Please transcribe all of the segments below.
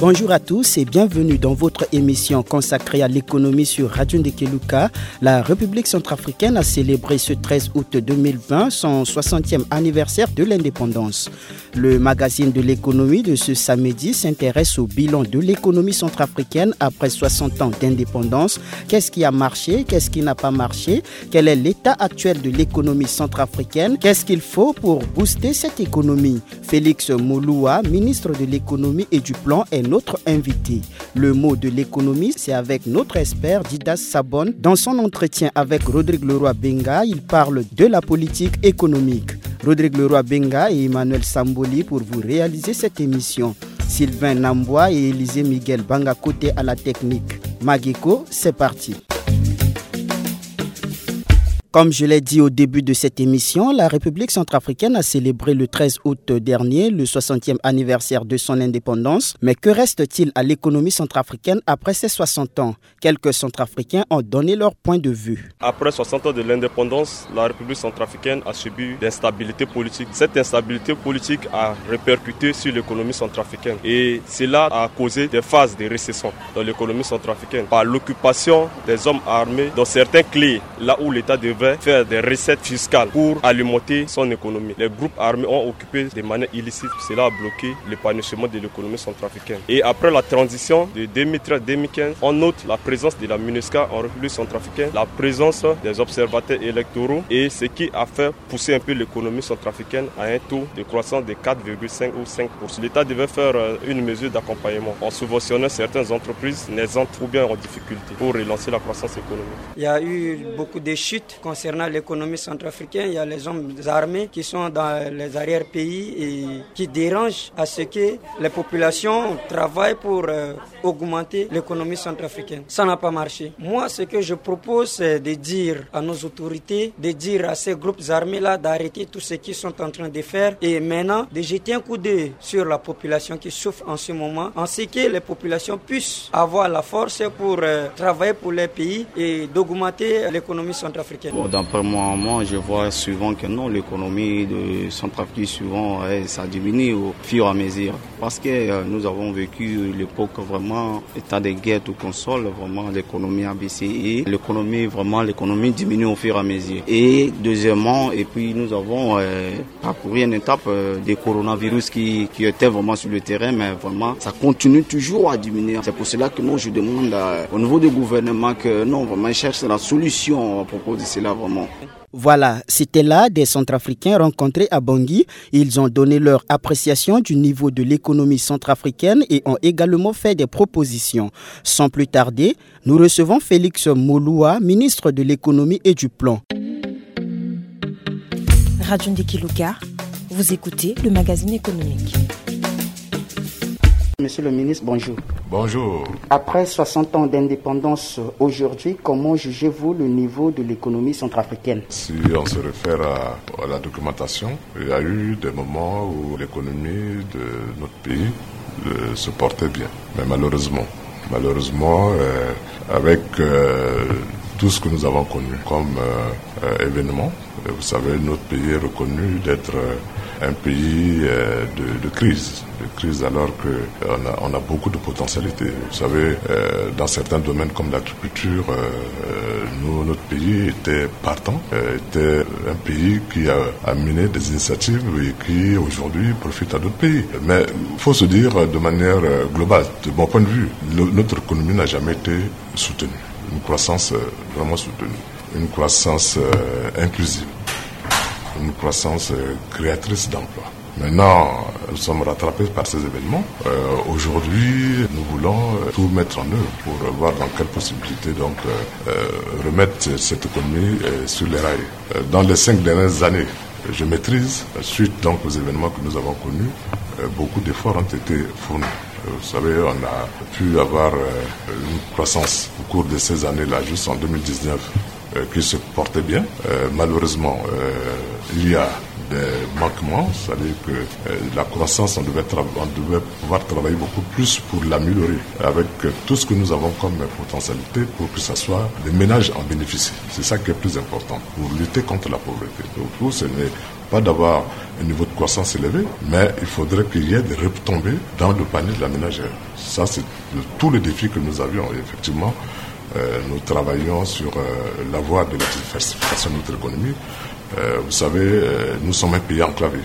Bonjour à tous et bienvenue dans votre émission consacrée à l'économie sur Radio Ndekeluka. La République centrafricaine a célébré ce 13 août 2020 son 60e anniversaire de l'indépendance. Le magazine de l'économie de ce samedi s'intéresse au bilan de l'économie centrafricaine après 60 ans d'indépendance. Qu'est-ce qui a marché? Qu'est-ce qui n'a pas marché? Quel est l'état actuel de l'économie centrafricaine? Qu'est-ce qu'il faut pour booster cette économie? Félix Mouloua, ministre de l'économie et du plan, est notre invité. Le mot de l'économie, c'est avec notre expert Didas Sabon. Dans son entretien avec Rodrigue Leroy-Benga, il parle de la politique économique. Rodrigue Leroy-Benga et Emmanuel Samboli pour vous réaliser cette émission. Sylvain Nambois et Élisée Miguel Bangakote à la technique. Magiko, c'est parti. Comme je l'ai dit au début de cette émission, la République centrafricaine a célébré le 13 août dernier le 60e anniversaire de son indépendance. Mais que reste-t-il à l'économie centrafricaine après ces 60 ans? Quelques Centrafricains ont donné leur point de vue. Après 60 ans de l'indépendance, la République centrafricaine a subi l'instabilité politique. Cette instabilité politique a répercuté sur l'économie centrafricaine et cela a causé des phases de récession dans l'économie centrafricaine par l'occupation des hommes armés dans certains clés, là où l'État devait faire des recettes fiscales pour alimenter son économie. Les groupes armés ont occupé de manière illicite. Cela a bloqué l'épanouissement de l'économie centrafricaine. Et après la transition de 2013-2015, on note la présence de la MINUSCA en République centrafricaine, la présence des observateurs électoraux et ce qui a fait pousser un peu l'économie centrafricaine à un taux de croissance de 4,5 ou 5%. L'État devait faire une mesure d'accompagnement en subventionnant certaines entreprises naisantes ou bien en difficulté pour relancer la croissance économique. Il y a eu beaucoup de chutes concernant l'économie centrafricaine. Il y a les hommes armés qui sont dans les arrière-pays et qui dérangent à ce que les populations travaillent pour augmenter l'économie centrafricaine. Ça n'a pas marché. Moi, ce que je propose, c'est de dire à nos autorités, de dire à ces groupes armés-là d'arrêter tout ce qu'ils sont en train de faire et maintenant de jeter un coup d'œil sur la population qui souffre en ce moment, ainsi que les populations puissent avoir la force pour travailler pour les pays et d'augmenter l'économie centrafricaine. D'après moi, je vois souvent que non, l'économie de Centrafrique, souvent, ça diminue au fur et à mesure. Parce que nous avons vécu l'époque vraiment, état de guerre tout console, vraiment l'économie a baissé et l'économie diminue au fur et à mesure. Et deuxièmement, et puis nous avons parcouru une étape des coronavirus qui était vraiment sur le terrain, mais vraiment, ça continue toujours à diminuer. C'est pour cela que je demande au niveau du gouvernement que non, vraiment, cherche la solution à propos de cela. Voilà, c'était là des Centrafricains rencontrés à Bangui. Ils ont donné leur appréciation du niveau de l'économie centrafricaine et ont également fait des propositions. Sans plus tarder, nous recevons Félix Mouloua, ministre de l'économie et du plan. Radio Ndekeluka, vous écoutez le magazine économique. Monsieur le ministre, bonjour. Bonjour. Après 60 ans d'indépendance aujourd'hui, comment jugez-vous le niveau de l'économie centrafricaine? Si on se réfère à la documentation, il y a eu des moments où l'économie de notre pays se portait bien. Mais malheureusement, avec tout ce que nous avons connu comme événement, vous savez, notre pays est reconnu d'être un pays de crise alors qu'on a beaucoup de potentialités. Vous savez, dans certains domaines comme l'agriculture, notre pays était partant, était un pays qui a mené des initiatives et qui aujourd'hui profite à d'autres pays. Mais il faut se dire de manière globale, de mon point de vue, notre économie n'a jamais été soutenue. Une croissance vraiment soutenue, une croissance inclusive, une croissance créatrice d'emplois. Maintenant, nous sommes rattrapés par ces événements. Aujourd'hui, nous voulons tout mettre en œuvre pour voir dans quelles possibilités remettre cette économie sur les rails. Dans les 5 dernières années, je maîtrise, suite aux événements que nous avons connus, beaucoup d'efforts ont été fournis. Vous savez, on a pu avoir une croissance au cours de ces années-là, juste en 2019, qui se portait bien. Malheureusement, il y a des manquements, c'est-à-dire que la croissance, on devait pouvoir travailler beaucoup plus pour l'améliorer avec tout ce que nous avons comme potentialité pour que ce soit les ménages en bénéficient. C'est ça qui est plus important pour lutter contre la pauvreté. Donc, ce n'est pas d'avoir un niveau de croissance élevé, mais il faudrait qu'il y ait des retombées dans le panier de la ménagère. Ça, c'est tous les défis que nous avions. Et effectivement, nous travaillons sur la voie de la diversification de notre économie. Vous savez, nous sommes un pays enclavé.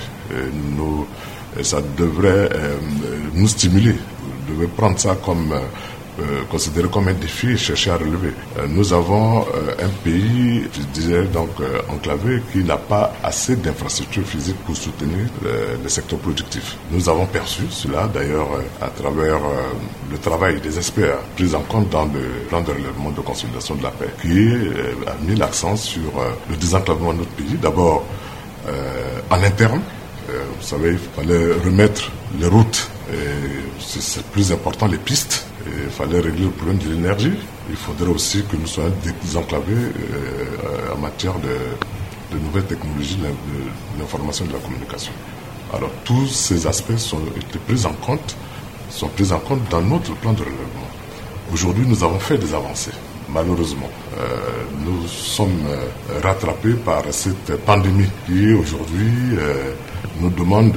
Ça devrait nous stimuler. Vous devez prendre ça comme considéré comme un défi et chercher à relever. Nous avons un pays, je disais donc enclavé, qui n'a pas assez d'infrastructures physiques pour soutenir le secteur productif. Nous avons perçu cela d'ailleurs à travers le travail des experts pris en compte dans le plan de relèvement de consolidation de la paix, qui a mis l'accent sur le désenclavement de notre pays. D'abord en interne, vous savez, il fallait remettre les routes, c'est plus important les pistes. Il fallait régler le problème de l'énergie. Il faudrait aussi que nous soyons désenclavés en matière de nouvelles technologies de l'information et de la communication. Alors tous ces aspects sont pris en compte dans notre plan de relèvement. Aujourd'hui, nous avons fait des avancées. Malheureusement, nous sommes rattrapés par cette pandémie qui aujourd'hui nous demande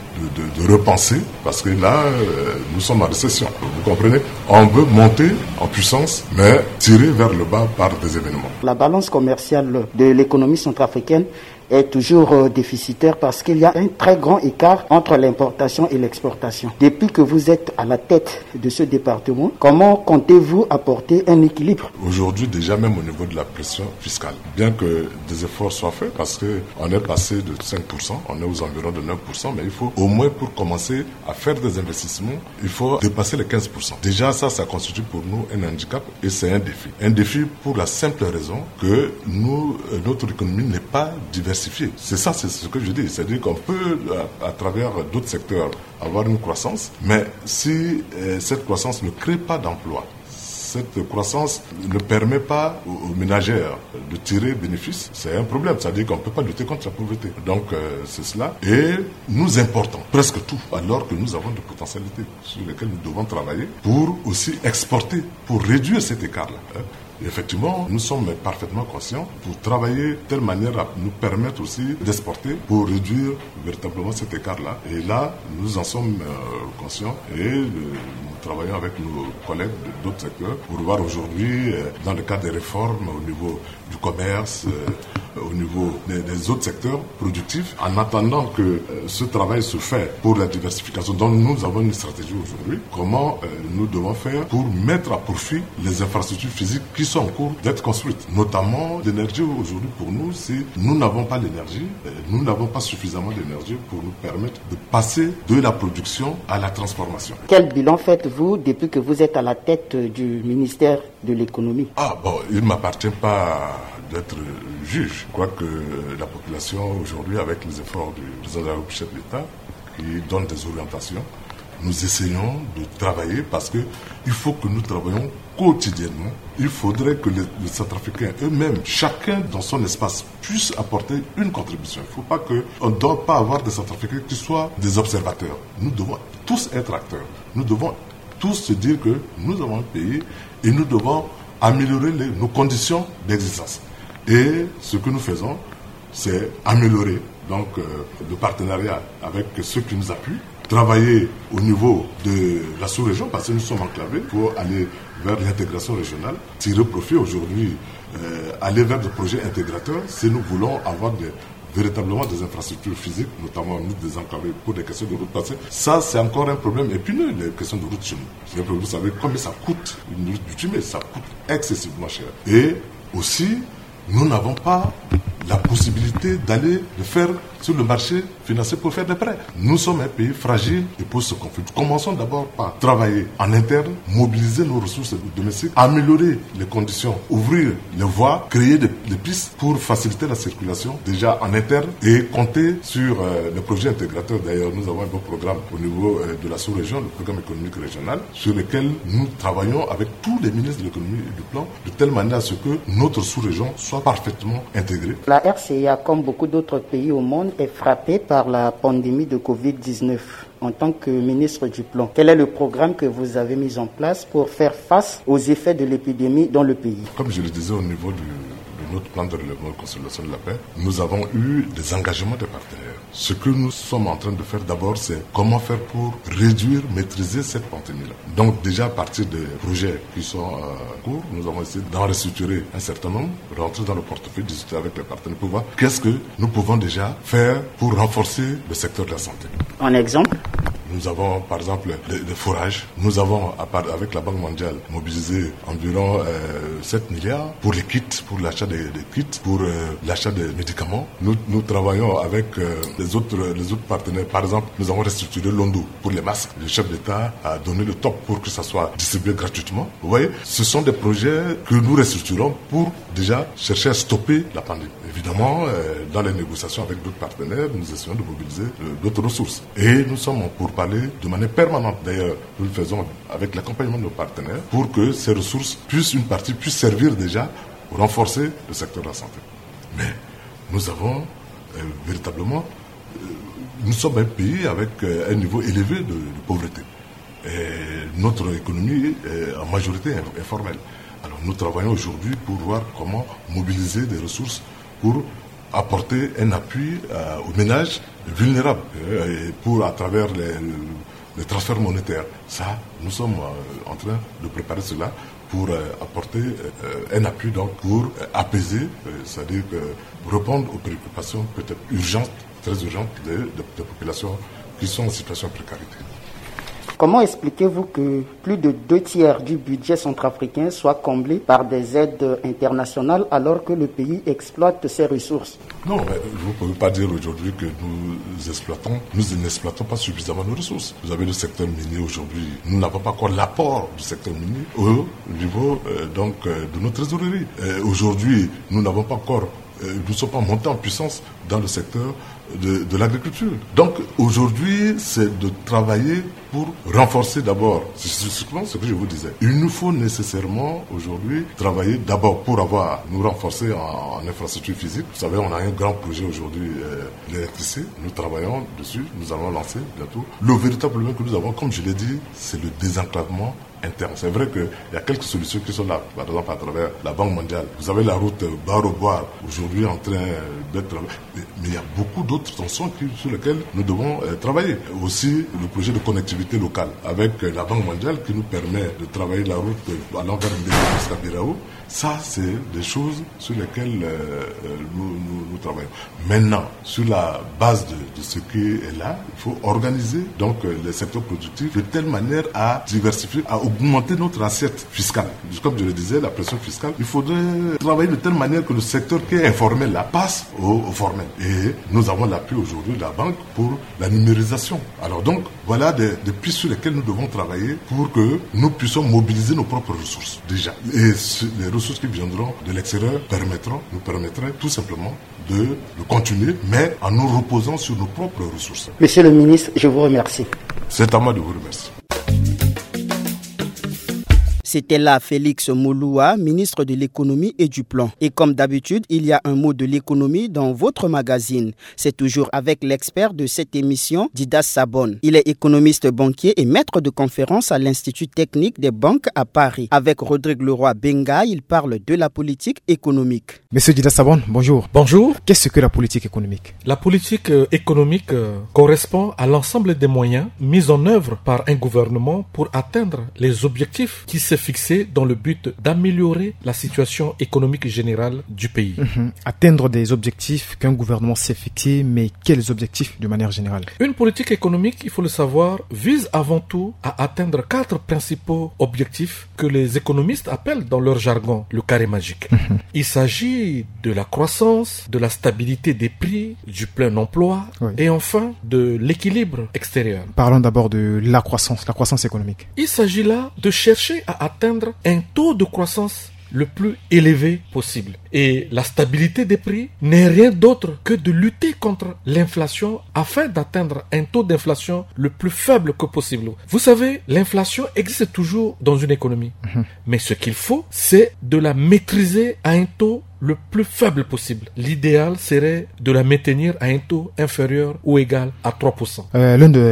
de repenser, parce que là, nous sommes en récession. Vous comprenez? On veut monter en puissance, mais tirer vers le bas par des événements. La balance commerciale de l'économie centrafricaine est toujours déficitaire parce qu'il y a un très grand écart entre l'importation et l'exportation. Depuis que vous êtes à la tête de ce département, comment comptez-vous apporter un équilibre? Aujourd'hui, déjà même au niveau de la pression fiscale, bien que des efforts soient faits, parce qu'on est passé de 5%, on est aux environs de 9%, mais il faut au moins pour commencer à faire des investissements, il faut dépasser les 15%. Déjà ça constitue pour nous un handicap et c'est un défi. Un défi pour la simple raison que notre économie n'est pas diversifiée. C'est ça, c'est ce que je dis. C'est-à-dire qu'on peut, à travers d'autres secteurs, avoir une croissance, mais si cette croissance ne crée pas d'emplois, cette croissance ne permet pas aux ménagères de tirer bénéfice, c'est un problème. C'est-à-dire qu'on ne peut pas lutter contre la pauvreté. Donc c'est cela. Et nous importons presque tout, alors que nous avons des potentialités sur lesquelles nous devons travailler pour aussi exporter, pour réduire cet écart-là. Et effectivement, nous sommes parfaitement conscients pour travailler de telle manière à nous permettre aussi d'exporter pour réduire véritablement cet écart-là. Et là, nous en sommes conscients et nous travaillons avec nos collègues d'autres secteurs pour voir aujourd'hui, dans le cadre des réformes au niveau du commerce, au niveau des autres secteurs productifs, en attendant que ce travail se fait pour la diversification. Donc nous avons une stratégie aujourd'hui. Comment nous devons faire pour mettre à profit les infrastructures physiques qui sont en cours d'être construites. Notamment l'énergie aujourd'hui pour nous, si nous n'avons pas l'énergie, nous n'avons pas suffisamment d'énergie pour nous permettre de passer de la production à la transformation. Quel bilan faites-vous depuis que vous êtes à la tête du ministère de l'économie? Il ne m'appartient pas d'être juge. Je crois que la population aujourd'hui, avec les efforts du président de la République, chef de l'État, qui donne des orientations, nous essayons de travailler parce qu'il faut que nous travaillions quotidiennement. Il faudrait que les Centrafricains eux-mêmes, chacun dans son espace, puissent apporter une contribution. Il ne faut pas qu'on ne doit pas avoir des Centrafricains qui soient des observateurs. Nous devons tous être acteurs. Nous devons tous se dire que nous avons un pays et nous devons améliorer nos conditions d'existence. Et ce que nous faisons, c'est améliorer donc, le partenariat avec ceux qui nous appuient, travailler au niveau de la sous-région, parce que nous sommes enclavés, pour aller vers l'intégration régionale, tirer profit aujourd'hui, aller vers des projets intégrateurs, si nous voulons avoir véritablement des infrastructures physiques, notamment nous désenclavés pour des questions de route. Parce que ça, c'est encore un problème épineux, les questions de route chez nous. Vous savez combien ça coûte une route bitumée, ça coûte excessivement cher. Et aussi, nous n'avons pas la possibilité d'aller le faire sur le marché financier pour faire des prêts. Nous sommes un pays fragile et pour ce conflit. Commençons d'abord par travailler en interne, mobiliser nos ressources domestiques, améliorer les conditions, ouvrir les voies, créer des pistes pour faciliter la circulation déjà en interne et compter sur les projets intégrateurs. D'ailleurs, nous avons un bon programme au niveau de la sous-région, le programme économique régional, sur lequel nous travaillons avec tous les ministres de l'économie et du plan, de telle manière à ce que notre sous-région soit parfaitement intégrée. La RCA, comme beaucoup d'autres pays au monde, est frappée par la pandémie de Covid-19. En tant que ministre du Plan, quel est le programme que vous avez mis en place pour faire face aux effets de l'épidémie dans le pays? Comme je le disais au niveau du notre plan de développement et de consolidation de la paix, nous avons eu des engagements des partenaires. Ce que nous sommes en train de faire d'abord, c'est comment faire pour réduire, maîtriser cette pandémie-là. Donc déjà à partir des projets qui sont en cours, nous avons essayé d'en restructurer un certain nombre, rentrer dans le portefeuille, discuter avec les partenaires pour voir qu'est-ce que nous pouvons déjà faire pour renforcer le secteur de la santé. Un exemple ? Nous avons par exemple des forages. Nous avons, avec la Banque mondiale, mobilisé environ 7 milliards pour les kits, pour l'achat des kits, pour l'achat des médicaments. Nous travaillons avec les autres partenaires. Par exemple, nous avons restructuré l'ONDO pour les masques. Le chef d'État a donné le top pour que ça soit distribué gratuitement. Vous voyez, ce sont des projets que nous restructurons pour déjà chercher à stopper la pandémie. Évidemment, dans les négociations avec d'autres partenaires, nous essayons de mobiliser d'autres ressources. Et nous sommes pour parler de manière permanente. D'ailleurs, nous le faisons avec l'accompagnement de nos partenaires pour que ces ressources une partie puisse servir déjà pour renforcer le secteur de la santé. Mais nous avons véritablement, nous sommes un pays avec un niveau élevé de pauvreté. Et notre économie est en majorité informelle. Alors nous travaillons aujourd'hui pour voir comment mobiliser des ressources pour apporter un appui aux ménages vulnérables et pour à travers les transferts monétaires. Ça, nous sommes en train de préparer cela pour apporter un appui donc pour apaiser, c'est-à-dire répondre aux préoccupations peut-être urgentes, très urgentes des populations qui sont en situation de précarité. Comment expliquez-vous que plus de 2/3 du budget centrafricain soit comblé par des aides internationales alors que le pays exploite ses ressources ? Non, vous ne pouvez pas dire aujourd'hui que nous n'exploitons pas suffisamment nos ressources. Vous avez le secteur minier aujourd'hui. Nous n'avons pas encore l'apport du secteur minier au niveau de nos trésoreries. Aujourd'hui, nous n'avons pas encore, nous ne sommes pas montés en puissance dans le secteur de l'agriculture. Donc aujourd'hui, c'est de travailler pour renforcer d'abord, c'est ce que je vous disais. Il nous faut nécessairement aujourd'hui travailler d'abord pour nous renforcer en infrastructure physique. Vous savez, on a un grand projet aujourd'hui, l'électricité. Nous travaillons dessus, nous allons lancer bientôt. Le véritable problème que nous avons, comme je l'ai dit, c'est le désenclavement interne. C'est vrai qu'il y a quelques solutions qui sont là, par exemple à travers la Banque mondiale. Vous avez la route Baro-Boire, aujourd'hui en train d'être... Mais il y a beaucoup d'autres tensions sur lesquelles nous devons travailler. Aussi le projet de connectivité locale avec la Banque mondiale qui nous permet de travailler la route allant vers Mbédé-Birao. Ça, c'est des choses sur lesquelles nous travaillons. Maintenant, sur la base de ce qui est là, il faut organiser donc les secteurs productifs de telle manière à diversifier, à augmenter notre assiette fiscale. Comme je le disais, la pression fiscale, il faudrait travailler de telle manière que le secteur qui est informel là passe au formel. Et nous avons l'appui aujourd'hui de la banque pour la numérisation. Alors donc, voilà des pistes sur lesquelles nous devons travailler pour que nous puissions mobiliser nos propres ressources déjà. Et les ressources qui viendront de l'extérieur nous permettraient tout simplement de continuer, mais en nous reposant sur nos propres ressources. Monsieur le ministre, je vous remercie. C'est à moi de vous remercier. C'était là Félix Mouloua, ministre de l'économie et du plan. Et comme d'habitude, il y a un mot de l'économie dans votre magazine. C'est toujours avec l'expert de cette émission, Didas Sabon. Il est économiste banquier et maître de conférence à l'Institut technique des banques à Paris. Avec Rodrigue Leroy Benga, il parle de la politique économique. Monsieur Didas Sabon, bonjour. Bonjour. Qu'est-ce que la politique économique ? La politique économique correspond à l'ensemble des moyens mis en œuvre par un gouvernement pour atteindre les objectifs qui se fixé dans le but d'améliorer la situation économique générale du pays. Atteindre des objectifs qu'un gouvernement s'est fixé, mais quels objectifs de manière générale ? Une politique économique, il faut le savoir, vise avant tout à atteindre 4 principaux objectifs que les économistes appellent dans leur jargon le carré magique. Il s'agit de la croissance, de la stabilité des prix, du plein emploi et enfin de l'équilibre extérieur. Parlons d'abord de la croissance économique. Il s'agit là de chercher à atteindre un taux de croissance le plus élevé possible. Et la stabilité des prix n'est rien d'autre que de lutter contre l'inflation afin d'atteindre un taux d'inflation le plus faible que possible. Vous savez, l'inflation existe toujours dans une économie. Mais ce qu'il faut, c'est de la maîtriser à un taux le plus faible possible. L'idéal serait de la maintenir à un taux inférieur ou égal à 3%. L'un des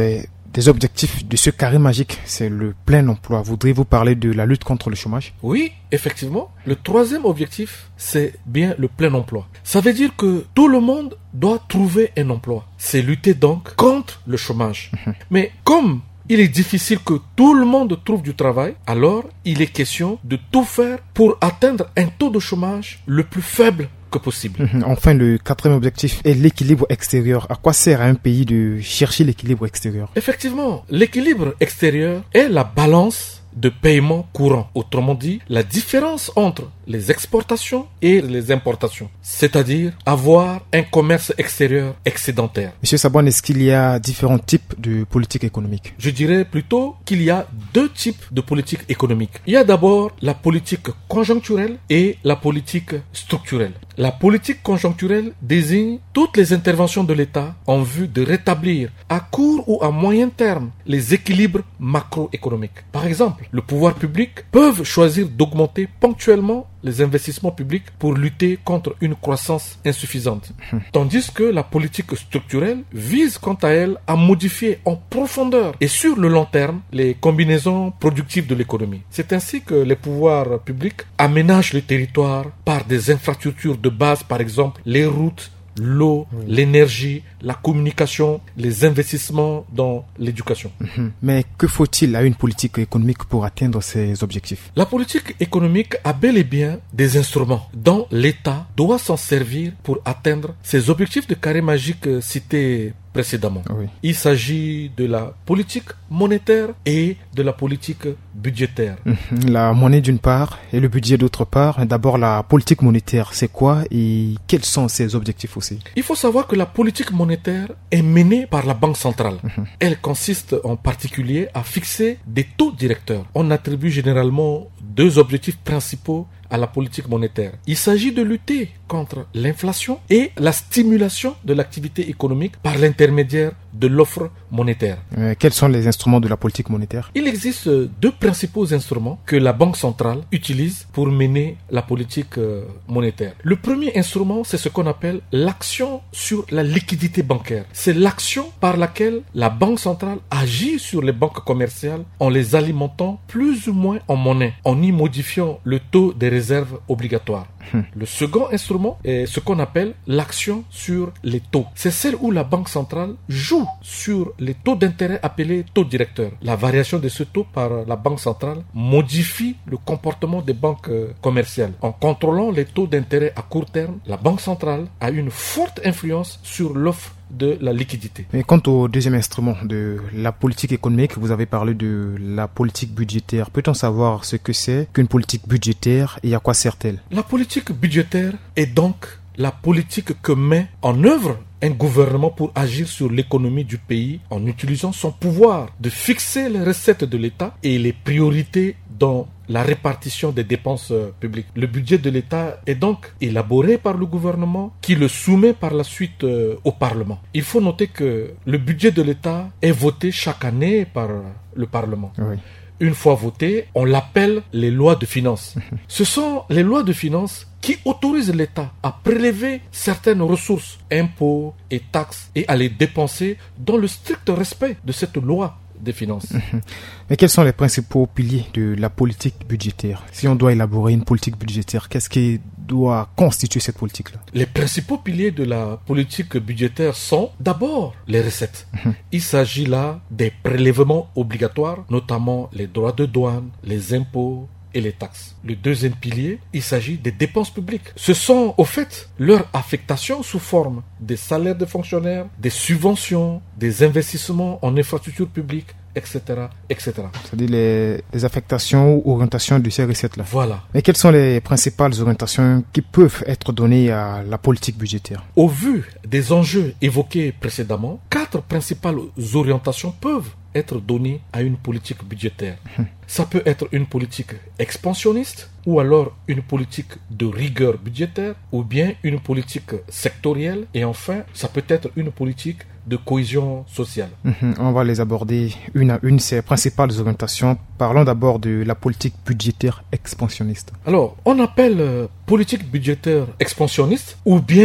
des objectifs de ce carré magique, c'est le plein emploi. Voudriez-vous parler de la lutte contre le chômage? Oui, effectivement. Le troisième objectif, c'est bien le plein emploi. Ça veut dire que tout le monde doit trouver un emploi. C'est lutter donc contre le chômage. Mais comme il est difficile que tout le monde trouve du travail, alors il est question de tout faire pour atteindre un taux de chômage le plus faible que possible. Enfin, le quatrième objectif est l'équilibre extérieur. À quoi sert à un pays de chercher l'équilibre extérieur? Effectivement, l'équilibre extérieur est la balance de paiement courant. Autrement dit, la différence entre les exportations et les importations. C'est-à-dire avoir un commerce extérieur excédentaire. Monsieur Sabouane, est-ce qu'il y a différents types de politique économique? Je dirais plutôt qu'il y a deux types de politique économique. Il y a d'abord la politique conjoncturelle et la politique structurelle. La politique conjoncturelle désigne toutes les interventions de l'État en vue de rétablir à court ou à moyen terme les équilibres macroéconomiques. Par exemple, le pouvoir public peut choisir d'augmenter ponctuellement les investissements publics pour lutter contre une croissance insuffisante. Tandis que la politique structurelle vise quant à elle à modifier en profondeur et sur le long terme les combinaisons productives de l'économie. C'est ainsi que les pouvoirs publics aménagent le territoire par des infrastructures de base, par exemple les routes, l'eau, l'énergie, la communication, les investissements dans l'éducation. Mais que faut-il à une politique économique pour atteindre ces objectifs? La politique économique a bel et bien des instruments dont l'État doit s'en servir pour atteindre ces objectifs de carré magique cités précédemment. Oui. Il s'agit de la politique monétaire et de la politique budgétaire. La monnaie d'une part et le budget d'autre part. D'abord, la politique monétaire, c'est quoi et quels sont ses objectifs aussi? Il faut savoir que la politique monétaire est menée par la Banque centrale. Elle consiste en particulier à fixer des taux directeurs. On attribue généralement deux objectifs principaux à la politique monétaire. Il s'agit de lutter contre l'inflation et la stimulation de l'activité économique par l'intermédiaire de l'offre monétaire. Quels sont les instruments de la politique monétaire? Il existe deux principaux instruments que la Banque centrale utilise pour mener la politique monétaire. Le premier instrument, c'est ce qu'on appelle l'action sur la liquidité bancaire. C'est l'action par laquelle la Banque centrale agit sur les banques commerciales en les alimentant plus ou moins en monnaie, en y modifiant le taux des réserves obligatoires. Le second instrument est ce qu'on appelle l'action sur les taux. C'est celle où la Banque centrale joue sur les taux d'intérêt appelés taux directeurs. La variation de ce taux par la Banque centrale modifie le comportement des banques commerciales. En contrôlant les taux d'intérêt à court terme, la Banque centrale a une forte influence sur l'offre de la liquidité. Mais quant au deuxième instrument de la politique économique, vous avez parlé de la politique budgétaire. Peut-on savoir ce que c'est qu'une politique budgétaire et à quoi sert-elle? La politique budgétaire est donc la politique que met en œuvre un gouvernement pour agir sur l'économie du pays en utilisant son pouvoir de fixer les recettes de l'État et les priorités dans la répartition des dépenses publiques. Le budget de l'État est donc élaboré par le gouvernement qui le soumet par la suite au Parlement. Il faut noter que le budget de l'État est voté chaque année par le Parlement. Oui. Une fois voté, on l'appelle les lois de finances. Ce sont les lois de finances qui autorisent l'État à prélever certaines ressources, impôts et taxes, et à les dépenser dans le strict respect de cette loi des finances. Mais quels sont les principaux piliers de la politique budgétaire? Si on doit élaborer une politique budgétaire, qu'est-ce qui doit constituer cette politique-là? Les principaux piliers de la politique budgétaire sont d'abord les recettes. Il s'agit là des prélèvements obligatoires, notamment les droits de douane, les impôts et les taxes. Le deuxième pilier, il s'agit des dépenses publiques. Ce sont au fait leur affectation sous forme des salaires de fonctionnaires, des subventions, des investissements en infrastructures publiques, etc., etc. C'est-à-dire les affectations ou orientations de ces recettes-là. Voilà. Mais quelles sont les principales orientations qui peuvent être données à la politique budgétaire? Au vu des enjeux évoqués précédemment, 4 principales orientations peuvent être données à une politique budgétaire. Ça peut être une politique expansionniste, ou alors une politique de rigueur budgétaire, ou bien une politique sectorielle, et enfin, ça peut être une politique de cohésion sociale. On va les aborder une à une, ces principales orientations. Parlons d'abord de la politique budgétaire expansionniste. Alors, on appelle politique budgétaire expansionniste, ou bien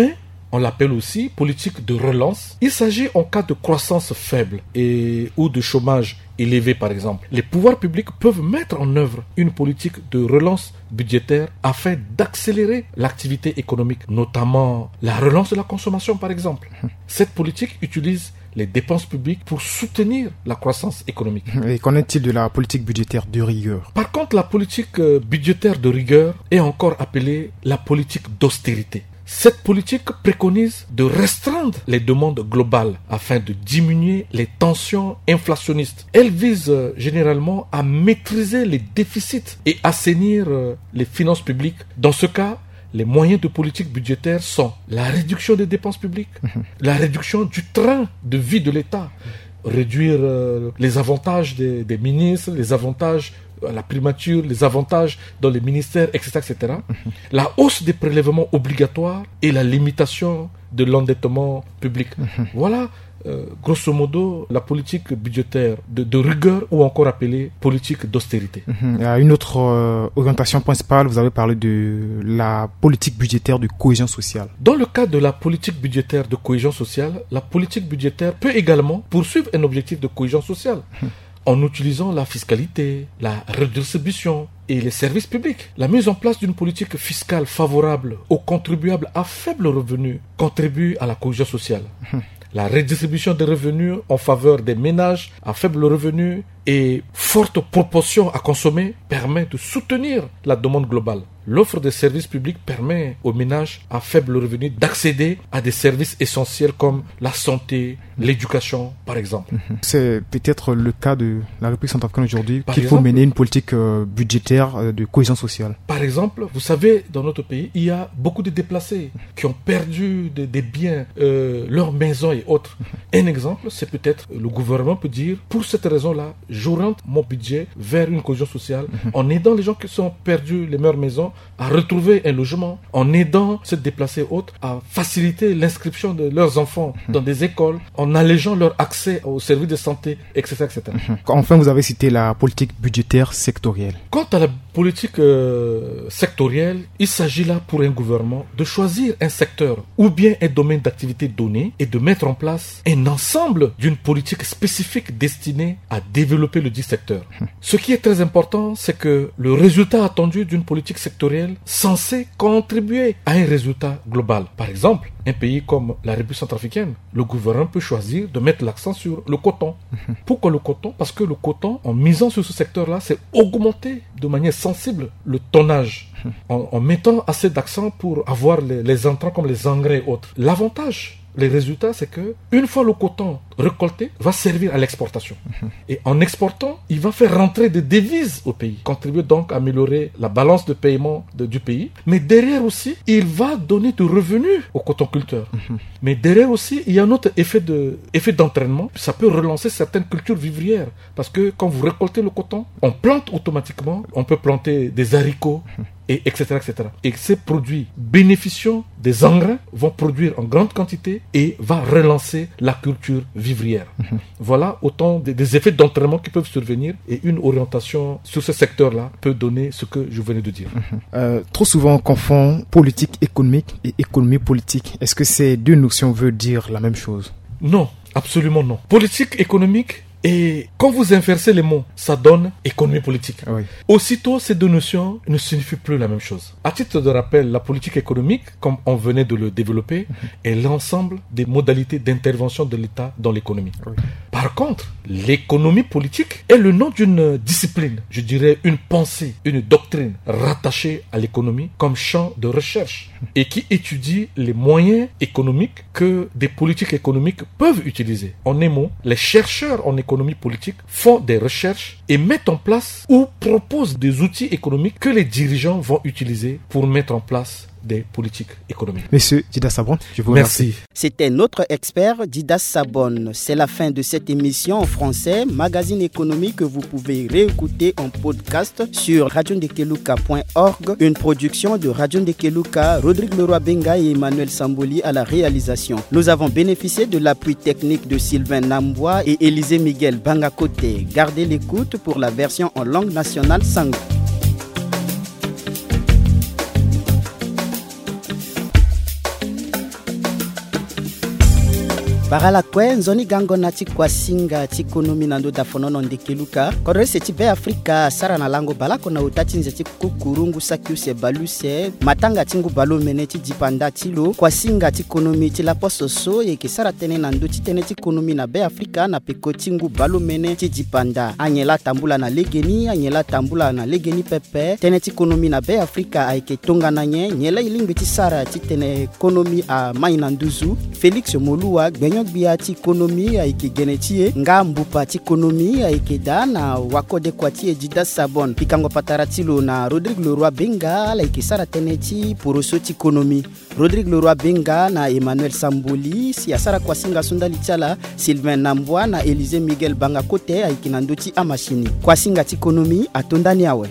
On l'appelle aussi politique de relance. Il s'agit en cas de croissance faible ou de chômage élevé par exemple. Les pouvoirs publics peuvent mettre en œuvre une politique de relance budgétaire afin d'accélérer l'activité économique, notamment la relance de la consommation par exemple. Cette politique utilise les dépenses publiques pour soutenir la croissance économique. Et qu'en est-il de la politique budgétaire de rigueur? Par contre, la politique budgétaire de rigueur est encore appelée la politique d'austérité. Cette politique préconise de restreindre les demandes globales afin de diminuer les tensions inflationnistes. Elle vise généralement à maîtriser les déficits et assainir les finances publiques. Dans ce cas, les moyens de politique budgétaire sont la réduction des dépenses publiques, la réduction du train de vie de l'État, réduire les avantages des ministres, les avantages à la primature, les avantages dans les ministères, etc., etc. La hausse des prélèvements obligatoires et la limitation de l'endettement public. Voilà, grosso modo, la politique budgétaire de rigueur ou encore appelée politique d'austérité. Une autre orientation principale, vous avez parlé de la politique budgétaire de cohésion sociale. Dans le cas de la politique budgétaire de cohésion sociale, la politique budgétaire peut également poursuivre un objectif de cohésion sociale. En utilisant la fiscalité, la redistribution et les services publics. La mise en place d'une politique fiscale favorable aux contribuables à faible revenu contribue à la cohésion sociale. La redistribution des revenus en faveur des ménages à faible revenu et forte proportion à consommer permet de soutenir la demande globale. L'offre de services publics permet aux ménages à faible revenu d'accéder à des services essentiels comme la santé, l'éducation, par exemple. C'est peut-être le cas de la République centrafricaine aujourd'hui qu'il faut mener une politique budgétaire de cohésion sociale. Par exemple, vous savez, dans notre pays, il y a beaucoup de déplacés qui ont perdu des biens, leurs maisons et autres. Un exemple, c'est peut-être le gouvernement peut dire, pour cette raison-là, j'oriente mon budget vers une cohésion sociale en aidant les gens qui sont perdus les leurs maisons à retrouver un logement, en aidant ces déplacés autres à faciliter l'inscription de leurs enfants dans des écoles, en allégeant leur accès aux services de santé, etc. etc. Enfin, vous avez cité la politique budgétaire sectorielle. Quant à la politique sectorielle, il s'agit là pour un gouvernement de choisir un secteur ou bien un domaine d'activité donné et de mettre en place un ensemble d'une politique spécifique destinée à développer le dit secteur. Ce qui est très important, c'est que le résultat attendu d'une politique sectorielle censé contribuer à un résultat global. Par exemple, un pays comme la République centrafricaine, le gouvernement peut choisir de mettre l'accent sur le coton. Pourquoi le coton? Parce que le coton, en misant sur ce secteur-là, c'est augmenter de manière sensible le tonnage, en mettant assez d'accent pour avoir les intrants comme les engrais et autres. L'avantage, les résultats, c'est que une fois le coton récolté, va servir à l'exportation. Et en exportant, il va faire rentrer des devises au pays, contribuer donc à améliorer la balance de paiement du pays. Mais derrière aussi, il va donner du revenu aux cotonculteurs. Mais derrière aussi, il y a un autre effet d'entraînement. Ça peut relancer certaines cultures vivrières. Parce que quand vous récoltez le coton, on plante automatiquement, on peut planter des haricots, etc., etc. Et ces produits bénéficiant des engrais vont produire en grande quantité et va relancer la culture vivrière. Voilà autant des effets d'entraînement qui peuvent survenir et une orientation sur ce secteur-là peut donner ce que je venais de dire. Trop souvent on confond politique économique et économie politique. Est-ce que ces deux notions veulent dire la même chose? Non, absolument non. Politique économique, et quand vous inversez les mots, ça donne économie politique. Oui. Aussitôt, ces deux notions ne signifient plus la même chose. À titre de rappel, la politique économique, comme on venait de le développer, est l'ensemble des modalités d'intervention de l'État dans l'économie. Oui. Par contre, l'économie politique est le nom d'une discipline, je dirais une pensée, une doctrine rattachée à l'économie comme champ de recherche et qui étudie les moyens économiques que des politiques économiques peuvent utiliser. En un mot, les chercheurs en économie politique font des recherches et mettent en place ou proposent des outils économiques que les dirigeants vont utiliser pour mettre en place des politiques économiques. Monsieur Didas Sabon, je vous remercie. Merci. C'était notre expert Didas Sabon. C'est la fin de cette émission en français, magazine économique que vous pouvez réécouter en podcast sur radiondekeluka.org, une production de Radio Ndekeluka, Rodrigue Leroy Benga et Emmanuel Samboli à la réalisation. Nous avons bénéficié de l'appui technique de Sylvain Nambois et Élisée Miguel Bangakote. Gardez l'écoute pour la version en langue nationale Sango. Barala kwe nzoni gango na kwa singa tikonomi nando dafonono ndekeluka kodre se tibe Afrika sara na lango balako na utati nze tikukurungu sakiuse baluse matanga tingu balo meneti dipanda tilo kwa singa tikonomi tila pososo yeke sara tene nando titene tikonomi na be Afrika na peko tingu balo meneti dipanda anyela tambula na legeni pepe tene tikonomi na be Afrika aike tonga na nyela ilimbi tisara titene ekonomi a mainanduzu Felix Molua Gbenyogbiya ti ekonomi aike genetie nga mbupa ti ekonomi aike da na wakode kwati ejida sabon pikango pataratilo na Rodrigue Leroy Benga laike sara teneti poroso ti ekonomi Rodrigue Leroy Benga na Emmanuel Samboli si asara kwa singa sunda lichala Sylvain Nambwa na Élisée Miguel Banga kote aike nandoti amashini kwa singa ti ekonomi atondani awe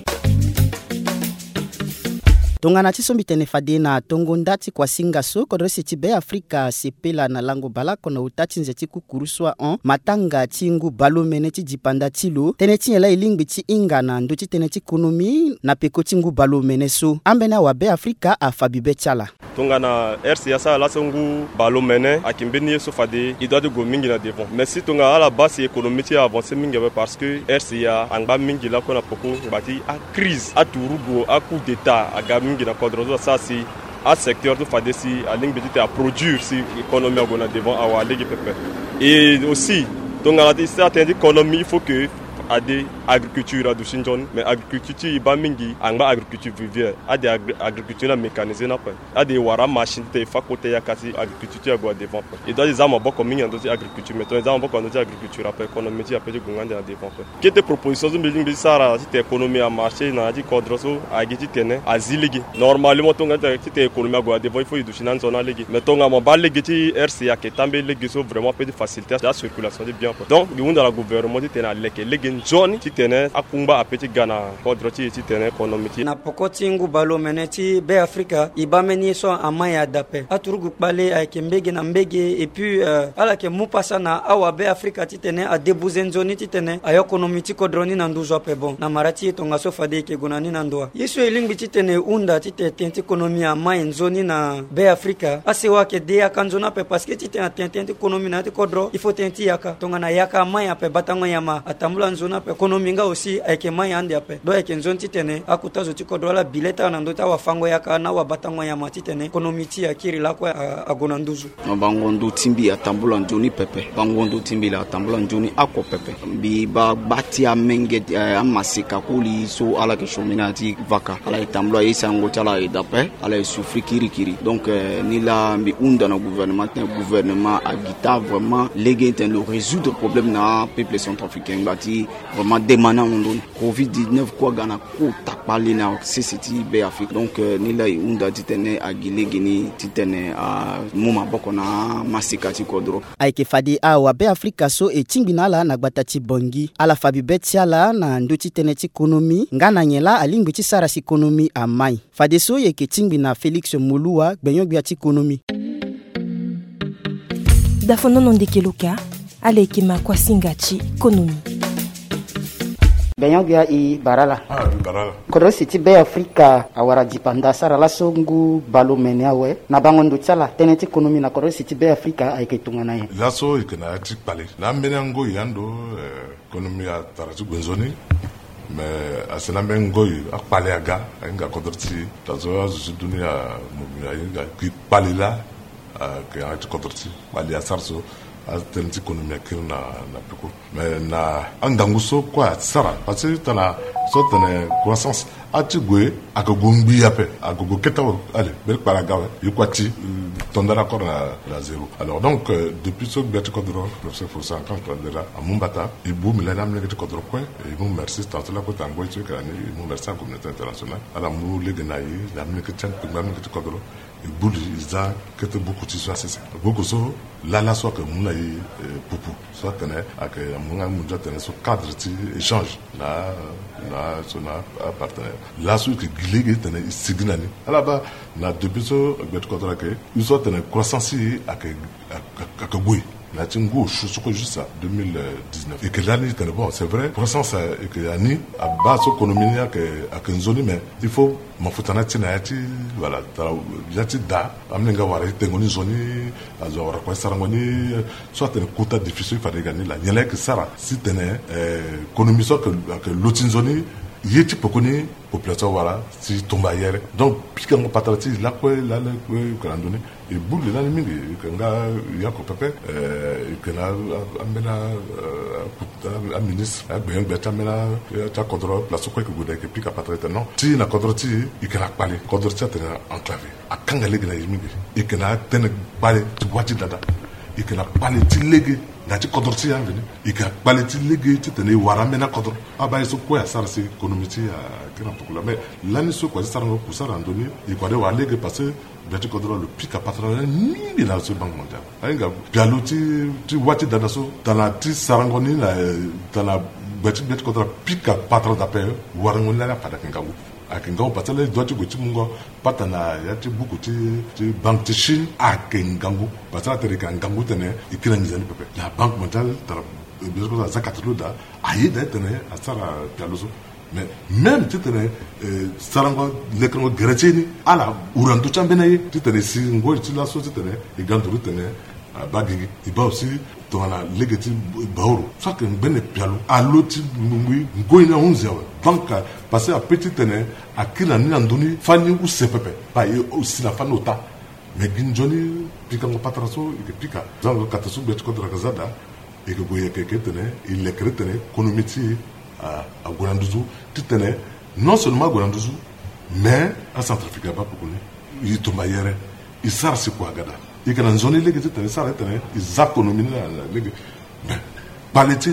tongana tisombi tenefade na tongo ndati kwa singaso kodresi tibe Afrika sepela na lango balako na utati nzeti kukuruswa matanga tingu balo meneti dipanda tilo teneti yela ilingbi ti inga na ndoti teneti ekonomi na peko tingu balo meneso ambena wa be Afrika afabibe chala tongana RCA la songu balo mene akimbeni yeso fade il doit de go mingi na devant mais si tonga ala base économie ti avancer mingi parce que RCA anga mingi la kona poko bati a crise a turugo a coup d'état a gamingi na kodrozo ça si a secteur de fade si a ligne petit à produire si économie a gona devant a wa legi pepe et aussi tonga la certaine économie il faut que a des agriculture à Dushinjon mais agriculture ba mingi anga agriculture vivrière a des agriculture mécanisée na a des wara machine te faculté ya kasi agriculture go devant et dans les amo boko mingi ndo agriculture mais les amo boko ndo agriculture après économie ti après gonganda devant qui était proposition de mingi sara ti économie à marché na di kodroso a giti tene aziligi normalement tonga ti économie go devant il faut Dushinan zona legi mais tonga mo ba legi ti RCA qui tambe legi so vraiment peu de faciliter la circulation de biens donc il y a la gouvernement ti tena legi John titene akumba apeti gana kodroti titene ekonomiti na pokoti ngu balo meneti be Afrika ibameni so amaya dape aturugu bale ayeke mbege na mbege et puis ala ke mupasa na awa be Afrika titene a debuzenzoni titene ayokonomiti kodroni na nduzo pe bon na marati tonga so fade ke gonani na ndoa yeso elingbi titene unda titete ekonomi amaya nzoni na be Afrika asewa ke de akanzona pe parce que titene tente ekonomi na kodro il faut tenti yaka tonga na yaka amaya pe batango yama atambula nzona pe ekonomi nga aussi ayeke maya ande ape do ayeke nzoni titene akutazo ti kodro ala bileta na ndota wa fango yaka na wa batango ya matitene ekonomi ti akiri lako agona nduzu bangondo timbi atambula njoni pepe bangondo timbi la atambula njoni ako pepe bi ba bati amenge amasika kuli so ala ke shomina ti vaka ala itambula isango tala idape ala souffri kiri donc ni la mbi unda na gouvernement agita vraiment legenten le résoudre problème na peuple centrafricain bati vraiment demandant on Covid-19 quoi gana ko takpali na CCT be Afrique donc ni la unda titene agile gini titene a muma boko na masika ti kodro aike fadi awa be Afrika so e tingbinala na gbatati bongi ala fabi betiala na ndoti tene ti ekonomi ngana nyela alingbi ti sara si ekonomi amai fadi so yeke tingbina Felix Molua Gbenyogbiya ti ekonomi dafonono ndekeluka aleke makwa singa ti ekonomi Gbenyogbiya i barala barala kodro siti be Afrika awara dipanda sara la songu balo mene awe na bangondo tsala teneti ekonomi na kodro siti be Afrika ayeke tungana ye laso ikena ati pale na mbenango yando ekonomi ya taratu gwenzoni mais asena mbengo akpale aga inga kodroti tazo dunia mumia inga ki pale la ke ati kodroti pale asarso teneti ekonomi kirna na peko mais na andanguso kwa sara parce que tana so tane croissance ati gwe akagombi yape agogo ketawo allez bel paragawe yukwati tondara corna la zéro alors donc depuis ce biati kodro professeur Fossa quand déjà à Mumbata ibu milana mleke kodro quoi et bon merci tant la côté angoy tu krani mon merci en communauté internationale ala mu legenayi la mleke tchan mleke kodro ibu iza kete beaucoup tu soit c'est beaucoup so la soit que mon ayi poupou soit tane ak munga munja tane so cadre ti échange na sona partenaire la suite que gilege tane signani ala ba na depuis so bet kodra ke ils sont tane croissance ak boy la tingo choussoko juste ça 2019 et que l'année était bon c'est vrai croissance et que l'année à base économique à Kenzoni mais il faut m'en foutre tina voilà yati da amenga wara tengoni zoni azora kwa sarangoni soit un quota difficile fallait gagner la nyele que sara si tenait économie so que l'autinzoni yeti pokoni population voilà si tomba hier donc piquant patrati la quoi la que randonné et boule là mingi nga yako pepe que na amena a ministre a bien beta mena ta contrôle place quoi que goudé que piquant patrati non ti na contrôle ti il que la parler contrôle ti enclavé a kangale gna mingi et que na ten parler tu wati dada et que la parler ti légué ngati kodor ti yanvini ika quality legi ti tene waramena kodor aba so ko ya sarsi economity ya kina pokula mais lani so ko saranga ko sarandoni e ko de wa legi parce que ngati kodor le pic à patron ni la so banque mondiale ainga bialuti ti wati dana so tala ti sarangoni na tala ngati kodor pic à patron d'appel warangoni la pada kingawu akingawu patale doiti go ti mungo patana ya ti buku ti banque ti Chine akingangu patala tere kangangu tene ikira nizani pepe la banque mondiale tara bezo za zakatluda ayida tene asara pialuso mais même ti tene sarango lekrango gretini ala urandu chambena yi ti tene si ngo ti la so ti tene iganduru tene bagigi iba aussi tona legeti bauru soit que bene pialo aloti ngui ngoina unzewa banka passer à petit tene akila ni andoni fani u sepepe ba aussi la fanota mais ginjoni pika ngo patraso et pika zango katasu bet kontra kazada et que goye keke tene il le cretene konomiti a goranduzu titene non seulement goranduzu mais à Centrafrique ba pokoni il tomba yere il sar se quoi gada et que dans zone légitime tene sar tene ils économisent la lég mais paleti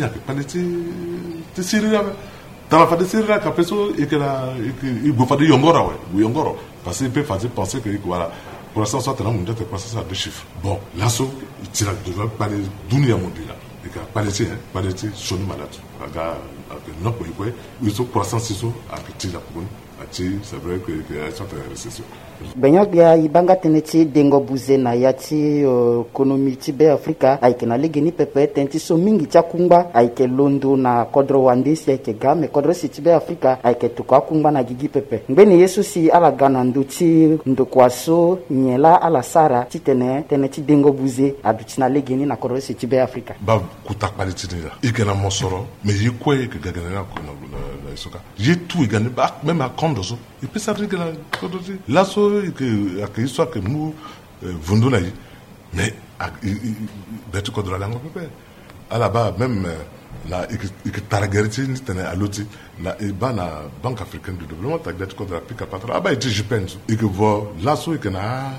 te sirira dans la fade sirira kapeso et que la il go fade yongora ouais yongoro parce que peut faire penser que voilà pour l'instant soit dans mondial c'est ça de chiffres bon là so il tire de parler dunia mondiale et que paleti soni malade aga non pour quoi ils sont croissance so à petit la pour c'est vrai que ça fait récession Benyaga ibanga teneti dengo buze na yati ekonomi ti be Afrika aike na legeni pepe tenti so mingi tia kumba aike londo na kodro wandisi aike game kodro si ti be Afrika aike tukwa kumba na gigi pepe ngeni yesu si ala gana nduti ndokwaso nyela ala sara ti teneti dengo buze aduti na legeni na kodro si ti be Afrika ba kutakpali ti dira ike na mosoro mais yekwe ke gagana na soka j'ai tout gagné même à Kondozo et puis ça rigole là so que à histoire que nous vendons là mais betu kodra lango pepe à là-bas même la que taragerti ni tene à l'autre la bana banque africaine de développement tak betu kodra pika patra aba et je pense et que vo là so que na